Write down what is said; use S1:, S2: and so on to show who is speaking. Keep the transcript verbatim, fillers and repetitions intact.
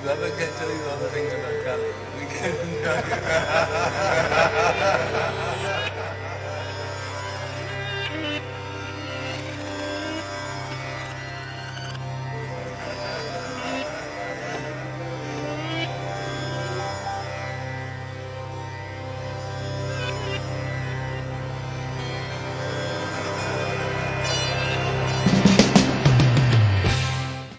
S1: Baba can tell you all the things about Kali. We can.